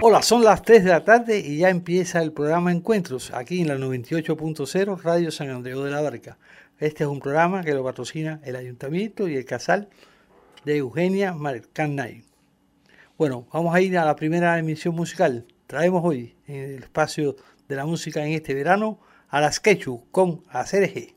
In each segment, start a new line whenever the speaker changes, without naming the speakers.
Hola, son las 3 de la tarde y ya empieza el programa Encuentros, aquí en la 98.0 Radio San Andreu de la Barca. Este es un programa que lo patrocina el Ayuntamiento y el Casal de Eugenia Marcanay. Bueno, vamos a ir a la primera emisión musical. Traemos hoy, en el espacio de la música en este verano, a las Quechu con Aceres.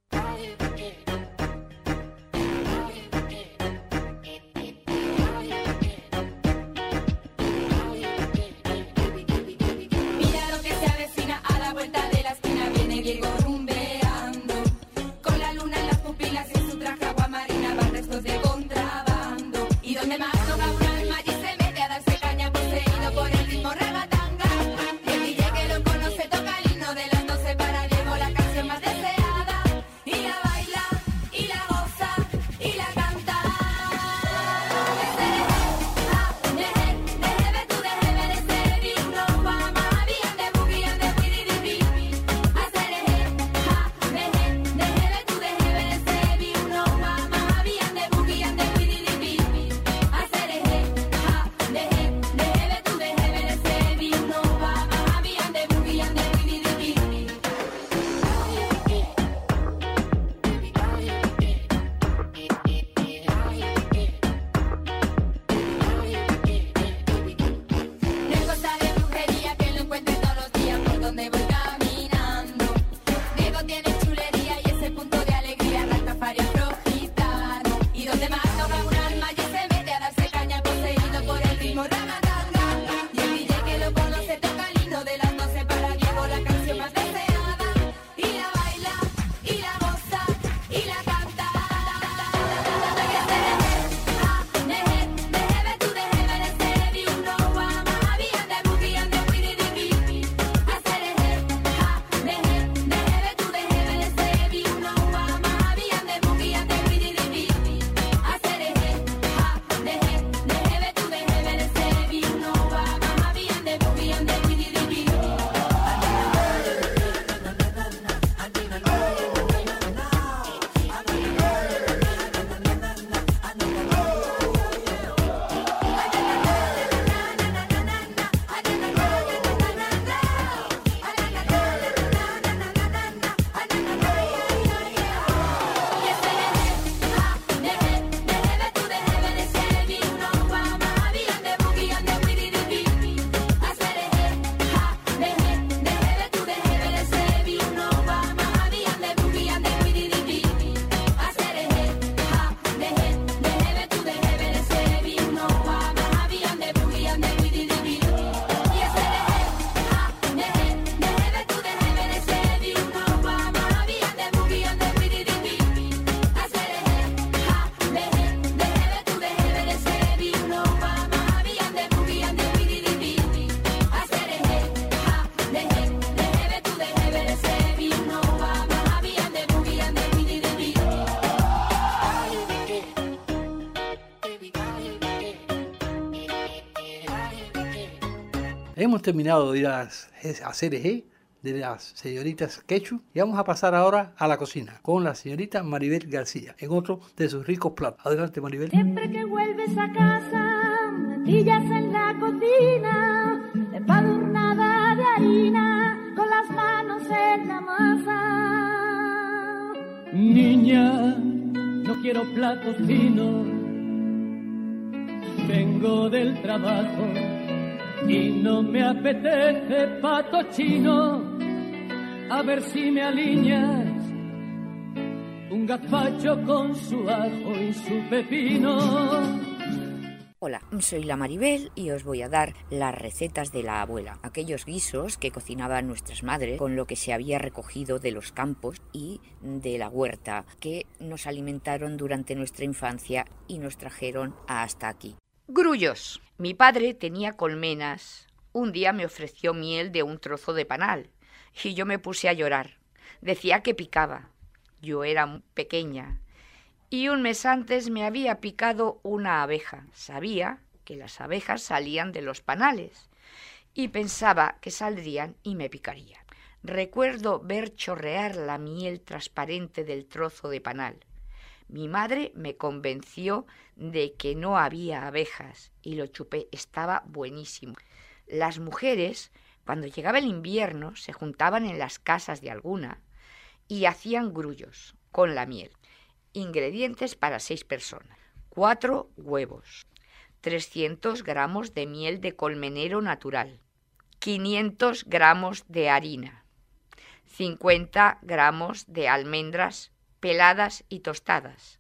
Hemos terminado de ir a hacer eje de las señoritas Quechu y vamos a pasar ahora a la cocina con la señorita Maribel García en otro de sus ricos platos. Adelante, Maribel.
Siempre que vuelves a casa, metillas en la cocina, empadurnada de harina, con las manos en la masa.
Niña, no quiero platos finos, vengo del trabajo y no me apetece pato chino. A ver si me alineas un gazpacho con su ajo y su pepino.
Hola, soy la Maribel y os voy a dar las recetas de la abuela, aquellos guisos que cocinaban nuestras madres con lo que se había recogido de los campos y de la huerta, que nos alimentaron durante nuestra infancia y nos trajeron hasta aquí.
Grullos. Mi padre tenía colmenas. Un día me ofreció miel de un trozo de panal y yo me puse a llorar. Decía que picaba. Yo era pequeña. Y un mes antes me había picado una abeja. Sabía que las abejas salían de los panales y pensaba que saldrían y me picarían. Recuerdo ver chorrear la miel transparente del trozo de panal. Mi madre me convenció de que no había abejas y lo chupé. Estaba buenísimo. Las mujeres, cuando llegaba el invierno, se juntaban en las casas de alguna y hacían grullos con la miel. Ingredientes para 6 personas: 4 huevos, 300 gramos de miel de colmenero natural, 500 gramos de harina, 50 gramos de almendras peladas y tostadas,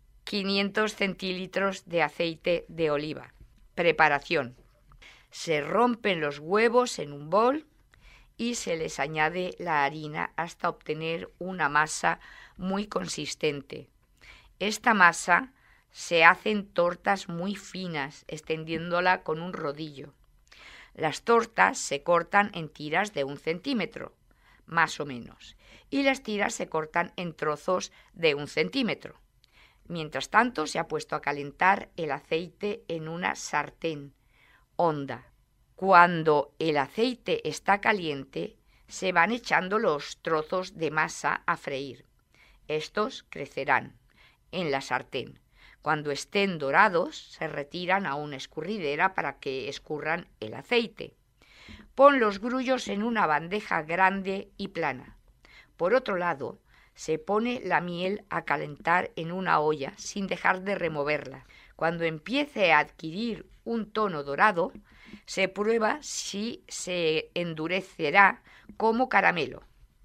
500 centilitros de aceite de oliva. Preparación: se rompen los huevos en un bol y se les añade la harina hasta obtener una masa muy consistente. Esta masa se hacen tortas muy finas, extendiéndola con un rodillo. Las tortas se cortan en tiras de 1 centímetro, más o menos, y las tiras se cortan en trozos de 1 centímetro. Mientras tanto, se ha puesto a calentar el aceite en una sartén honda. Cuando el aceite está caliente, se van echando los trozos de masa a freír. Estos crecerán en la sartén. Cuando estén dorados, se retiran a una escurridera para que escurran el aceite. Pon los grullos en una bandeja grande y plana. Por otro lado, se pone la miel a calentar en una olla sin dejar de removerla. Cuando empiece a adquirir un tono dorado, se prueba si se endurecerá como caramelo,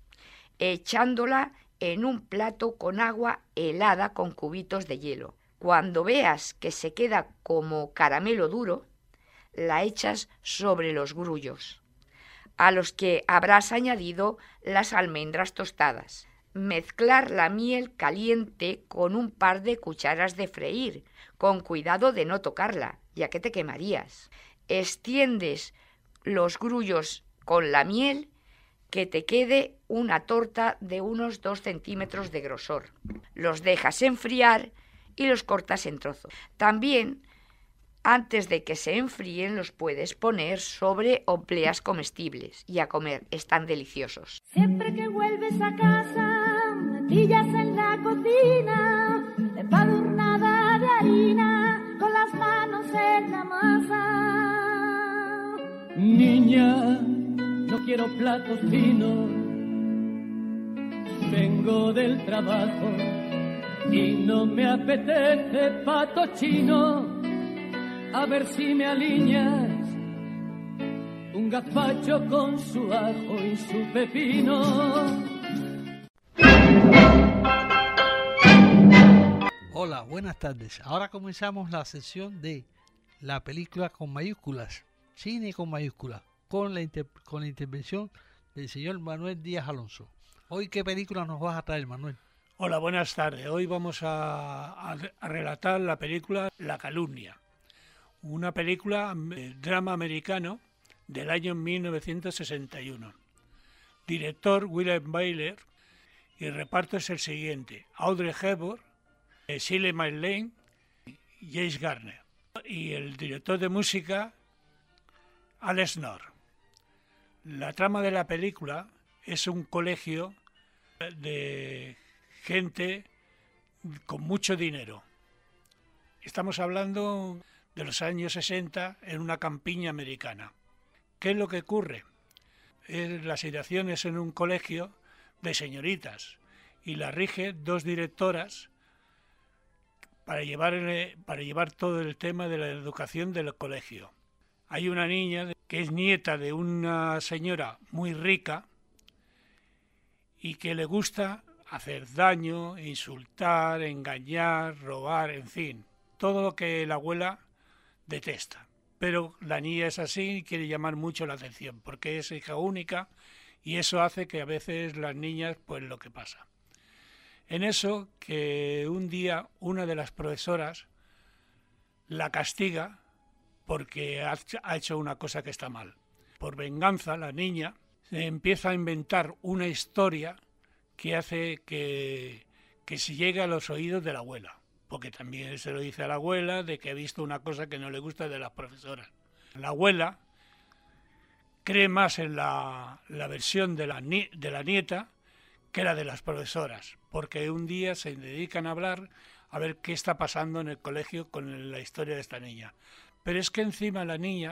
echándola en un plato con agua helada con cubitos de hielo. Cuando veas que se queda como caramelo duro, la echas sobre los grullos, a los que habrás añadido las almendras tostadas. Mezclar la miel caliente con un par de cucharas de freír, con cuidado de no tocarla, ya que te quemarías. Extiendes los grullos con la miel, que te quede una torta de unos 2 centímetros de grosor. Los dejas enfriar y los cortas en trozos. También, antes de que se enfríen, los puedes poner sobre obleas comestibles y a comer. Están deliciosos.
Siempre que vuelves a casa, natillas en la cocina, empadurnada de harina, con las manos en la masa.
Niña, no quiero platos finos, vengo del trabajo y no me apetece pato chino. A ver si me alineas un gazpacho con su ajo y su pepino.
Hola, buenas tardes. Ahora comenzamos la sesión de la película con mayúsculas, cine con mayúsculas, con la intervención del señor Manuel Díaz Alonso. Hoy, ¿qué película nos vas a traer, Manuel?
Hola, buenas tardes. Hoy vamos a relatar la película La calumnia, una película drama americano del año 1961. Director William Wyler, y el reparto es el siguiente: Audrey Hepburn, Shirley MacLaine y James Garner. Y el director de música, Alex North. La trama de la película es un colegio de gente con mucho dinero. Estamos hablando de los años 60 en una campiña americana. ¿Qué es lo que ocurre? La situación es en un colegio de señoritas y la rige 2 directoras para llevar todo el tema de la educación del colegio. Hay una niña que es nieta de una señora muy rica y que le gusta hacer daño, insultar, engañar, robar, en fin, todo lo que la abuela detesta. Pero la niña es así y quiere llamar mucho la atención porque es hija única y eso hace que a veces las niñas, pues lo que pasa. En eso que un día una de las profesoras la castiga porque ha hecho una cosa que está mal. Por venganza, la niña se empieza a inventar una historia que hace que se llegue a los oídos de la abuela, porque también se lo dice a la abuela de que ha visto una cosa que no le gusta de las profesoras. La abuela cree más en la versión de la nieta que la de las profesoras, porque un día se dedican a hablar a ver qué está pasando en el colegio con la historia de esta niña. Pero es que encima la niña,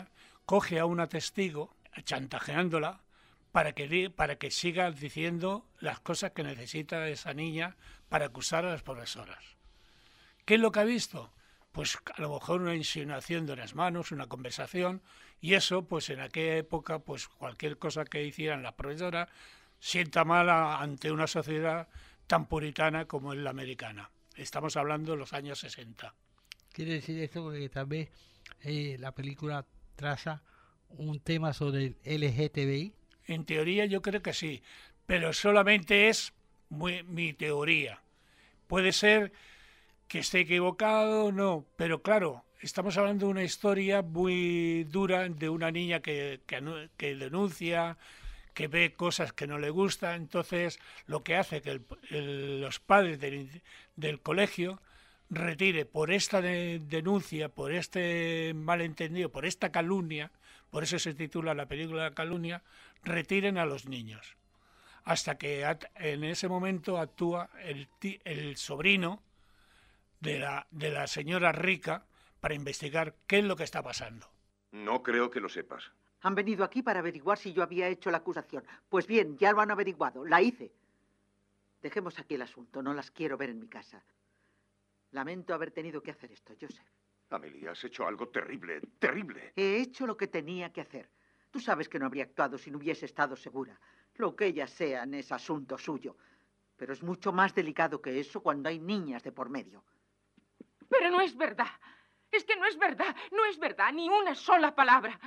coge a una testigo, chantajeándola, para que siga diciendo las cosas que necesita esa niña para acusar a las profesoras. ¿Qué es lo que ha visto? Pues a lo mejor una insinuación de unas manos, una conversación, y eso, pues en aquella época, pues cualquier cosa que hicieran las profesoras sienta mal ante una sociedad tan puritana como es la americana. Estamos hablando de los años 60.
Quiere decir esto que tal vez la película traza un tema sobre el LGTBI.
En teoría yo creo que sí, pero solamente es mi teoría. Puede ser que esté equivocado o no, pero claro, estamos hablando de una historia muy dura de una niña que denuncia, que ve cosas que no le gustan, entonces lo que hace que los padres del colegio retire por esta denuncia, por este malentendido, por esta calumnia, por eso se titula la película La calumnia, retiren a los niños. Hasta que en ese momento actúa el sobrino de la señora rica para investigar qué es lo que está pasando.
No creo que lo sepas.
Han venido aquí para averiguar si yo había hecho la acusación. Pues bien, ya lo han averiguado. La hice. Dejemos aquí el asunto. No las quiero ver en mi casa. Lamento haber tenido que hacer esto, Joseph.
Amelia, has hecho algo terrible, terrible.
He hecho lo que tenía que hacer. Tú sabes que no habría actuado si no hubiese estado segura. Lo que ellas sean es asunto suyo. Pero es mucho más delicado que eso cuando hay niñas de por medio.
Pero no es verdad. Es que no es verdad. No es verdad ni una sola palabra.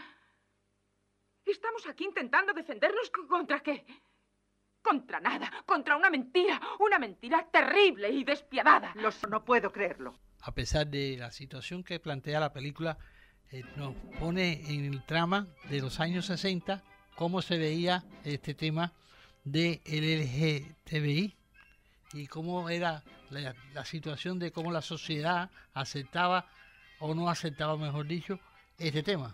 Estamos aquí intentando defendernos ¿contra qué? Contra nada, contra una mentira terrible y despiadada.
No puedo creerlo.
A pesar de la situación que plantea la película, nos pone en el trama de los años 60 cómo se veía este tema del LGTBI y cómo era la situación de cómo la sociedad aceptaba o no aceptaba, mejor dicho, este tema.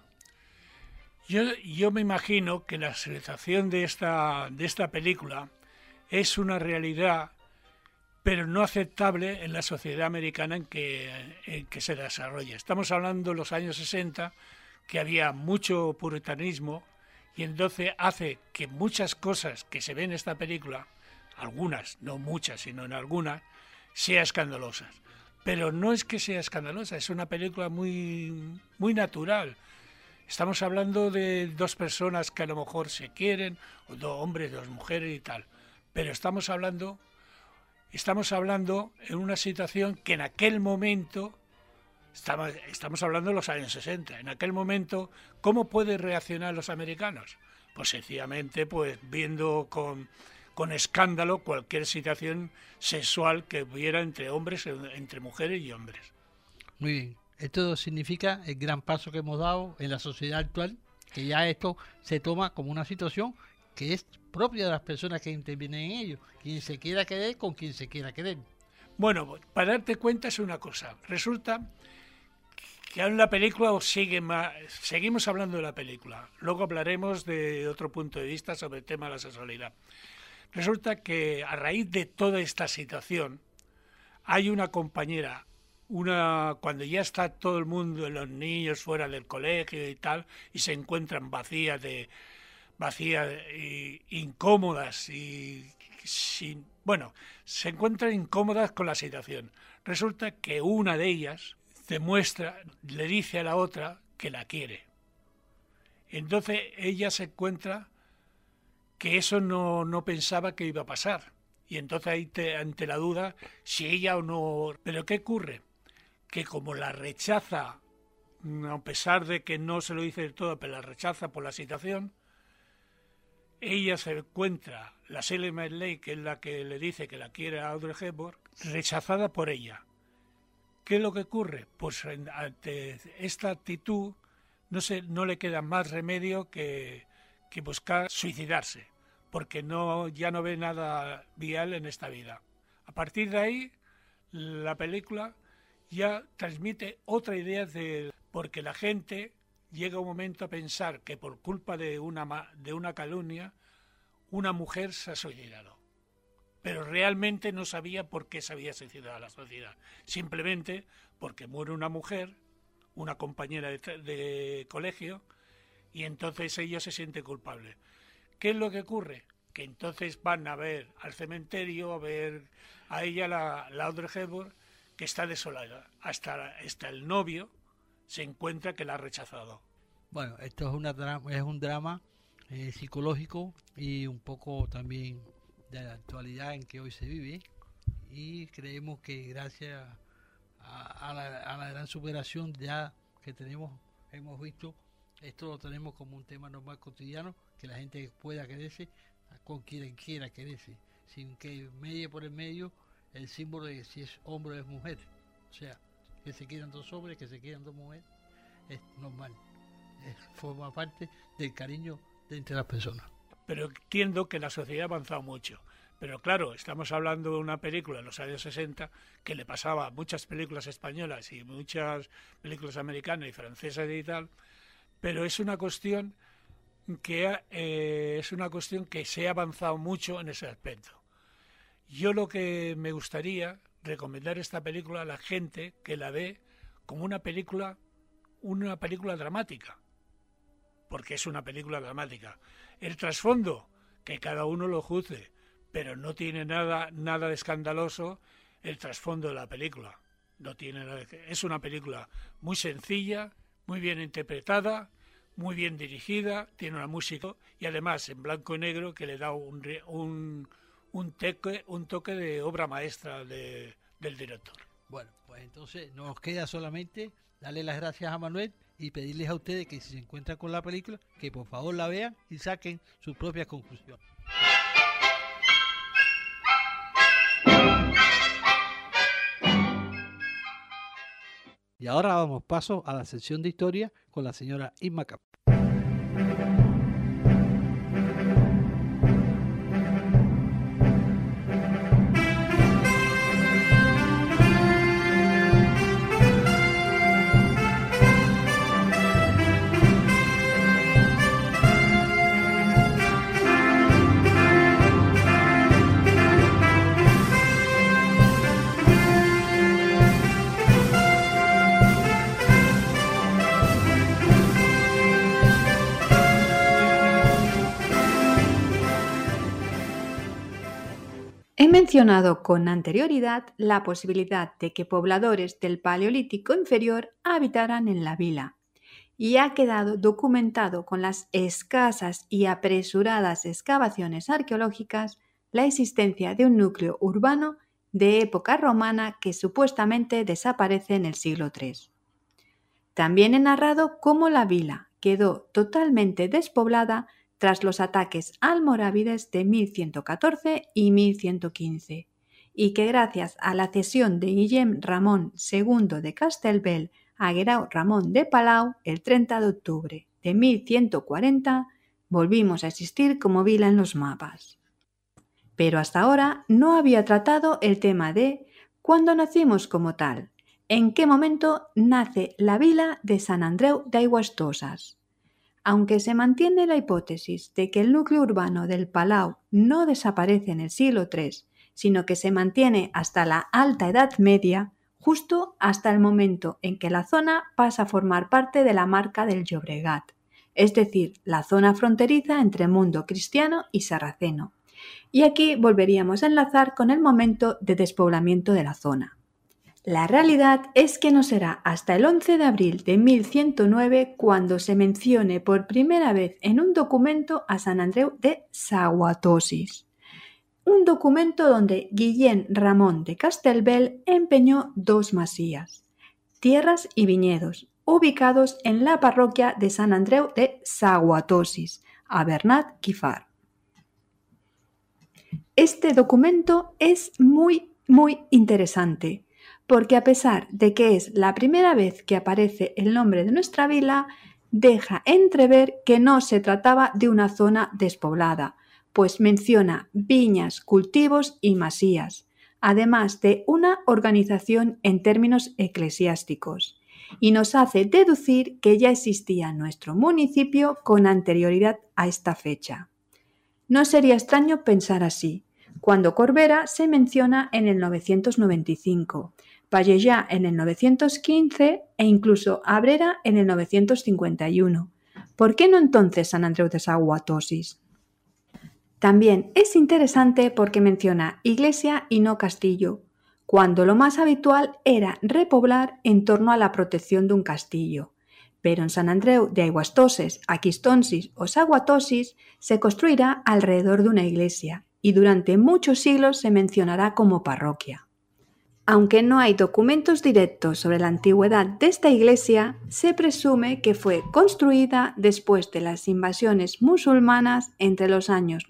Yo me imagino que la sensación de esta película es una realidad, pero no aceptable en la sociedad americana en que se desarrolla. Estamos hablando de los años 60, que había mucho puritanismo, y entonces hace que muchas cosas que se ven en esta película, algunas, no muchas, sino en algunas, sean escandalosas. Pero no es que sea escandalosa, es una película muy, muy natural. Estamos hablando de dos personas que a lo mejor se quieren, o dos hombres, dos mujeres y tal. Pero estamos hablando en una situación que en aquel momento, estamos hablando de los años 60, en aquel momento, ¿cómo pueden reaccionar los americanos? Pues sencillamente pues viendo con escándalo cualquier situación sexual que hubiera entre hombres, entre mujeres y hombres.
Muy bien. Esto significa el gran paso que hemos dado en la sociedad actual, que ya esto se toma como una situación que es propia de las personas que intervienen en ello. Quien se quiera querer con quien se quiera querer.
Bueno, para darte cuenta es una cosa. Resulta que en la película seguimos hablando de la película. Luego hablaremos de otro punto de vista sobre el tema de la sexualidad. Resulta que a raíz de toda esta situación hay una compañera, cuando ya está todo el mundo, los niños fuera del colegio y tal, y se encuentran vacías y incómodas y se encuentran incómodas con la situación. Resulta que una de ellas le dice a la otra que la quiere. Entonces ella se encuentra que eso no pensaba que iba a pasar. Y entonces ahí ante la duda si ella o no. Pero ¿qué ocurre? Que como la rechaza, a pesar de que no se lo dice del todo, pero la rechaza por la situación, ella se encuentra, la Shirley MacLaine, que es la que le dice que la quiere a Audrey Hepburn, rechazada por ella. ¿Qué es lo que ocurre? Pues ante esta actitud no le queda más remedio que buscar suicidarse, porque ya no ve nada vial en esta vida. A partir de ahí, la película ya transmite otra idea porque la gente llega un momento a pensar que por culpa de una calumnia una mujer se ha suicidado, pero realmente no sabía por qué se había suicidado la sociedad, simplemente porque muere una mujer, una compañera de colegio, y entonces ella se siente culpable. ¿Qué es lo que ocurre? Que entonces van a ver al cementerio, a ver a ella, la Audrey Hepburn, que está desolada. Hasta el novio se encuentra que la ha rechazado.
Bueno, esto es un drama psicológico y un poco también de la actualidad en que hoy se vive, y creemos que gracias a la gran superación ya que hemos visto, esto lo tenemos como un tema normal cotidiano, que la gente pueda quererse con quien quiera quererse, sin que medie por el medio el símbolo de si es hombre o es mujer. O sea, que se quieran dos hombres, que se quieran dos mujeres, es normal, forma parte del cariño de entre las personas.
Pero entiendo que la sociedad ha avanzado mucho. Pero claro, estamos hablando de una película de los años 60 que le pasaba a muchas películas españolas y muchas películas americanas y francesas y tal, pero es una cuestión que se ha avanzado mucho en ese aspecto. Yo lo que me gustaría recomendar esta película a la gente que la ve como una película dramática, porque es una película dramática. El trasfondo, que cada uno lo juzgue, pero no tiene nada de escandaloso el trasfondo de la película. No tiene nada. Es una película muy sencilla, muy bien interpretada, muy bien dirigida, tiene una música y además en blanco y negro que le da un toque de obra maestra del director.
Bueno, pues entonces nos queda solamente darle las gracias a Manuel y pedirles a ustedes que si se encuentran con la película, que por favor la vean y saquen sus propias conclusiones. Y ahora damos paso a la sección de historia con la señora Isma Cap.
He mencionado con anterioridad la posibilidad de que pobladores del Paleolítico inferior habitaran en la vila, y ha quedado documentado con las escasas y apresuradas excavaciones arqueológicas la existencia de un núcleo urbano de época romana que supuestamente desaparece en el siglo III. También he narrado cómo la vila quedó totalmente despoblada tras los ataques almorávides de 1114 y 1115, y que gracias a la cesión de Guillem Ramón II de Castelbell a Guerau Ramón de Palau el 30 de octubre de 1140, volvimos a existir como vila en los mapas. Pero hasta ahora no había tratado el tema de cuándo nacimos como tal, en qué momento nace la vila de Sant Andreu d'Aigües-Tosses. Aunque se mantiene la hipótesis de que el núcleo urbano del Palau no desaparece en el siglo III, sino que se mantiene hasta la Alta Edad Media, justo hasta el momento en que la zona pasa a formar parte de la Marca del Llobregat, es decir, la zona fronteriza entre mundo cristiano y sarraceno. Y aquí volveríamos a enlazar con el momento de despoblamiento de la zona. La realidad es que no será hasta el 11 de abril de 1109 cuando se mencione por primera vez en un documento a Sant Andreu de Saguatosis, un documento donde Guillem Ramón de Castelbell empeñó dos masías, tierras y viñedos, ubicados en la parroquia de Sant Andreu de Saguatosis, a Bernat-Quifar. Este documento es muy interesante, porque a pesar de que es la primera vez que aparece el nombre de nuestra vila, deja entrever que no se trataba de una zona despoblada, pues menciona viñas, cultivos y masías, además de una organización en términos eclesiásticos, y nos hace deducir que ya existía nuestro municipio con anterioridad a esta fecha. No sería extraño pensar así, cuando Corbera se menciona en el 995, Pallejà en el 915 e incluso Abrera en el 951, ¿Por qué no entonces San Andreu de Saguatosis? También es interesante porque menciona iglesia y no castillo, cuando lo más habitual era repoblar en torno a la protección de un castillo. Pero en San Andreu de Aiguastoses, Aquistonsis o Saguatosis se construirá alrededor de una iglesia y durante muchos siglos se mencionará como parroquia. Aunque no hay documentos directos sobre la antigüedad de esta iglesia, se presume que fue construida después de las invasiones musulmanas entre los años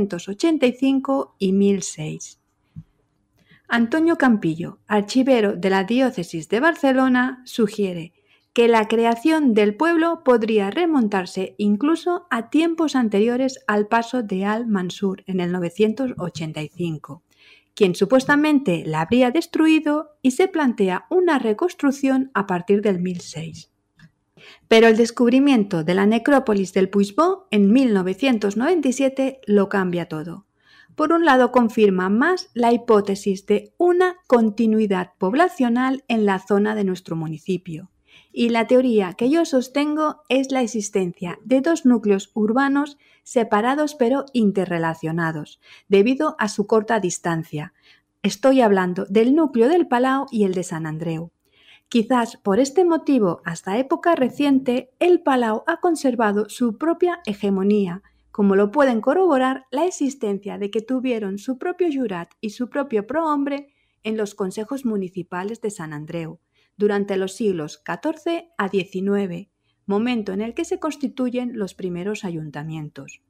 985 y 1006. Antonio Campillo, archivero de la diócesis de Barcelona, sugiere que la creación del pueblo podría remontarse incluso a tiempos anteriores al paso de Al-Mansur en el 985. Quien supuestamente la habría destruido y se plantea una reconstrucción a partir del 1006. Pero el descubrimiento de la necrópolis del Puigbó en 1997 lo cambia todo. Por un lado, confirma más la hipótesis de una continuidad poblacional en la zona de nuestro municipio. Y la teoría que yo sostengo es la existencia de dos núcleos urbanos separados pero interrelacionados, debido a su corta distancia. Estoy hablando del núcleo del Palau y el de San Andreu. Quizás por este motivo, hasta época reciente, el Palau ha conservado su propia hegemonía, como lo pueden corroborar la existencia de que tuvieron su propio jurat y su propio prohombre en los consejos municipales de San Andreu, durante los siglos XIV a XIX, momento en el que se constituyen los primeros ayuntamientos.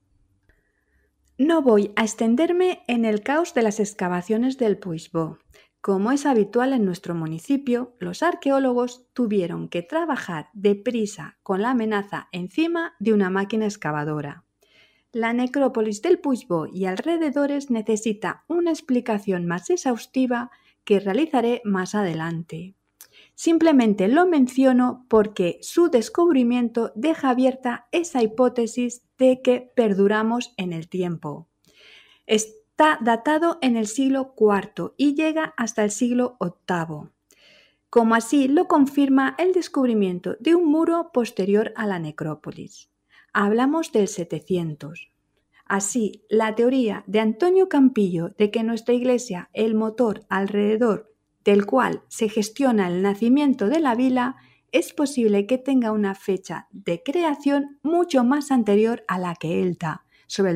No voy a extenderme en el caos de las excavaciones del Puigbó. Como es habitual en nuestro municipio, los arqueólogos tuvieron que trabajar deprisa con la amenaza encima de una máquina excavadora. La necrópolis del Puigbó y alrededores necesita una explicación más exhaustiva que realizaré más adelante. Simplemente lo menciono porque su descubrimiento deja abierta esa hipótesis de que perduramos en el tiempo. Está datado en el siglo IV y llega hasta el siglo VIII, como así lo confirma el descubrimiento de un muro posterior a la necrópolis. Hablamos del 700. Así, la teoría de Antonio Campillo de que nuestra iglesia, el motor alrededor del cual se gestiona el nacimiento de la vila, es posible que tenga una fecha de creación mucho más anterior a la que él da, sobre el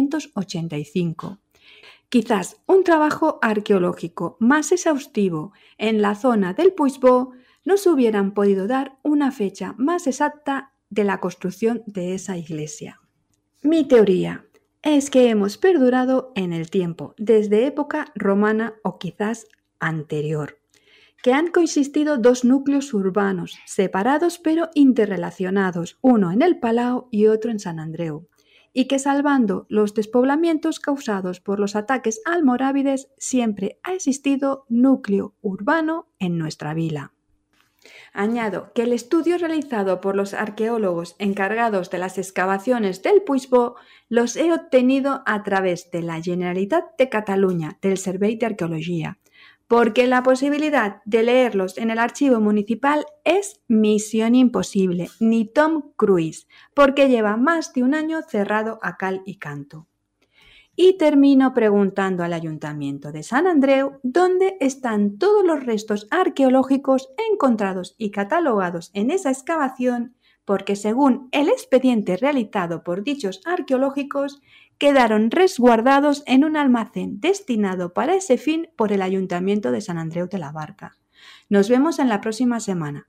985. Quizás un trabajo arqueológico más exhaustivo en la zona del Puigbó nos hubieran podido dar una fecha más exacta de la construcción de esa iglesia. Mi teoría es que hemos perdurado en el tiempo, desde época romana o quizás anterior, que han coexistido dos núcleos urbanos, separados pero interrelacionados, uno en el Palau y otro en San Andreu, y que salvando los despoblamientos causados por los ataques almorávides, siempre ha existido núcleo urbano en nuestra vila. Añado que el estudio realizado por los arqueólogos encargados de las excavaciones del Puigbó los he obtenido a través de la Generalitat de Catalunya, del Servei d'Arqueologia, porque la posibilidad de leerlos en el archivo municipal es misión imposible, ni Tom Cruise, porque lleva más de un año cerrado a cal y canto. Y termino preguntando al Ayuntamiento de San Andreu dónde están todos los restos arqueológicos encontrados y catalogados en esa excavación, porque según el expediente realizado por dichos arqueológicos, quedaron resguardados en un almacén destinado para ese fin por el Ayuntamiento de San Andreu de la Barca. Nos vemos en la próxima semana.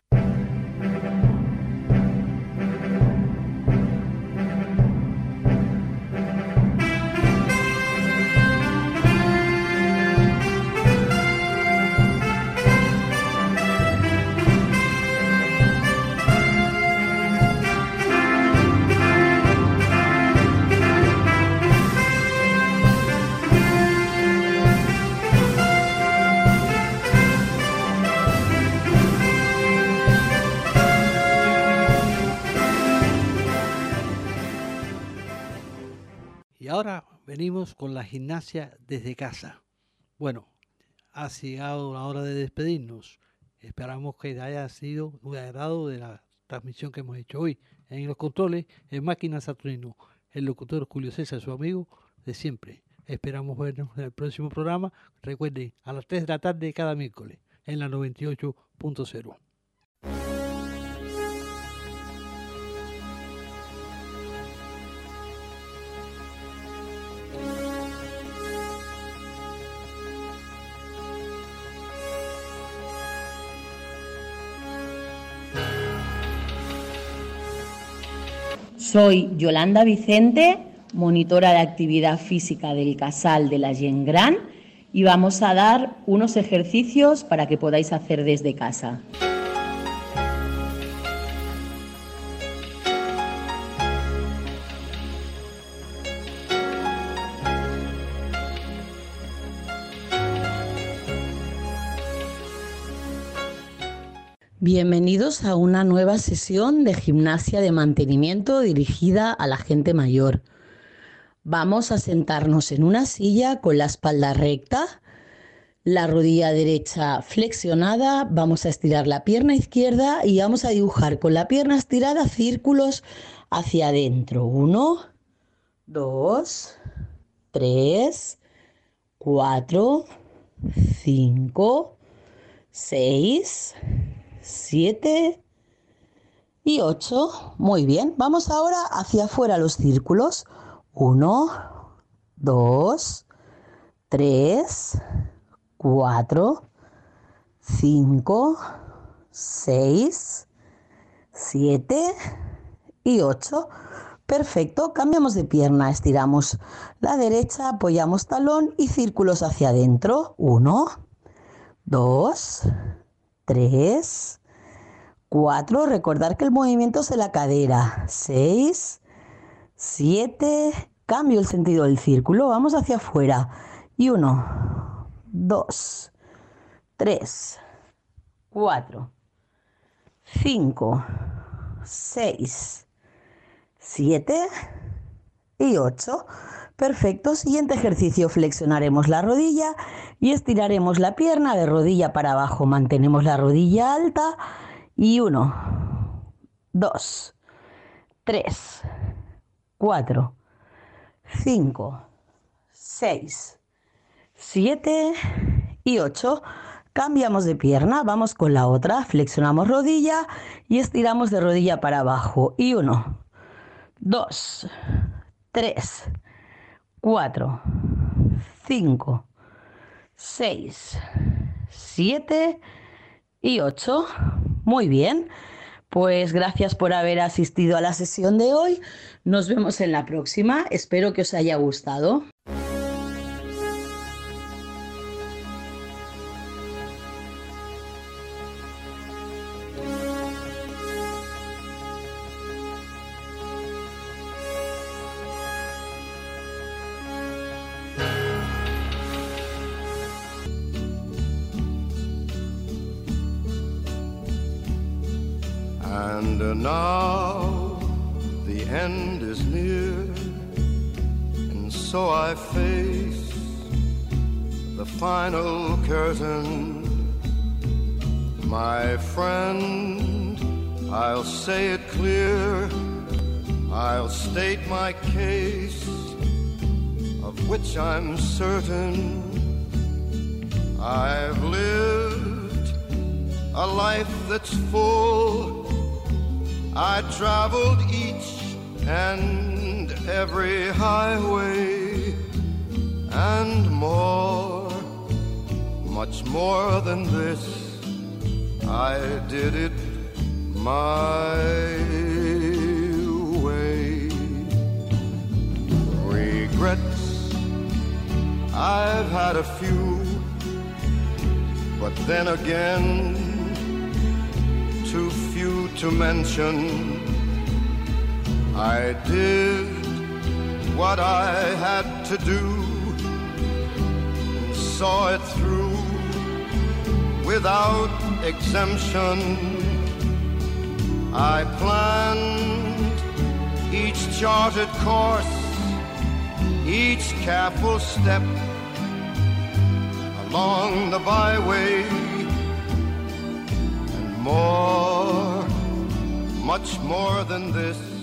Ahora venimos con la gimnasia desde casa. Bueno, ha llegado la hora de despedirnos. Esperamos que haya sido de agrado de transmisión que hemos hecho hoy. En los controles, en Máquina Saturnino, el locutor Julio César, su amigo de siempre. Esperamos vernos en el próximo programa. Recuerden, a las 3 de la tarde cada miércoles, en la 98.0.
Soy Yolanda Vicente, monitora de actividad física del Casal de la Gent Gran, y vamos a dar unos ejercicios para que podáis hacer desde casa. Bienvenidos a una nueva sesión de gimnasia de mantenimiento dirigida a la gente mayor. Vamos a sentarnos en una silla con la espalda recta, la rodilla derecha flexionada, vamos a estirar la pierna izquierda y vamos a dibujar con la pierna estirada círculos hacia adentro. 1, 2, 3, 4, 5, 6, 7 y 8. Muy bien, vamos ahora hacia afuera los círculos. 1, 2, 3, 4, 5, 6, 7 y 8. Perfecto, cambiamos de pierna, estiramos la derecha, apoyamos talón y círculos hacia adentro. 1, 2, 3, 4, recordar que el movimiento es de la cadera. 6, 7, cambio el sentido del círculo, vamos hacia afuera. Y 1, 2, 3, 4, 5, 6, 7 y 8. Perfecto, siguiente ejercicio, flexionaremos la rodilla y estiraremos la pierna de rodilla para abajo. Mantenemos la rodilla alta y 1, 2, 3, 4, 5, 6, 7 y 8. Cambiamos de pierna, vamos con la otra, flexionamos rodilla y estiramos de rodilla para abajo. Y 1, 2, 3, 4, 5, 6, 7 y 8. Muy bien, pues gracias por haber asistido a la sesión de hoy. Nos vemos en la próxima. Espero que os haya gustado.
And now the end is near, and so I face the final curtain. My friend, I'll say it clear, I'll state my case, of which I'm certain. I've lived a life that's full. I traveled each and every highway and more, much more than this. I did it my way. Regrets, I've had a few, but then again, too few to mention. I did what I had to do and saw it through without exemption. I planned each charted course, each careful step along the byway. More, much more than this.